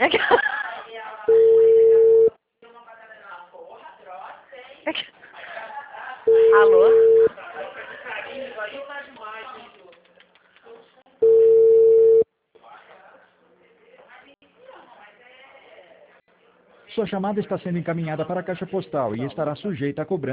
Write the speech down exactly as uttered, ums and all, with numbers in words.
É que... É que... Alô? Sua chamada está sendo encaminhada para a caixa postal e estará sujeita a cobrança.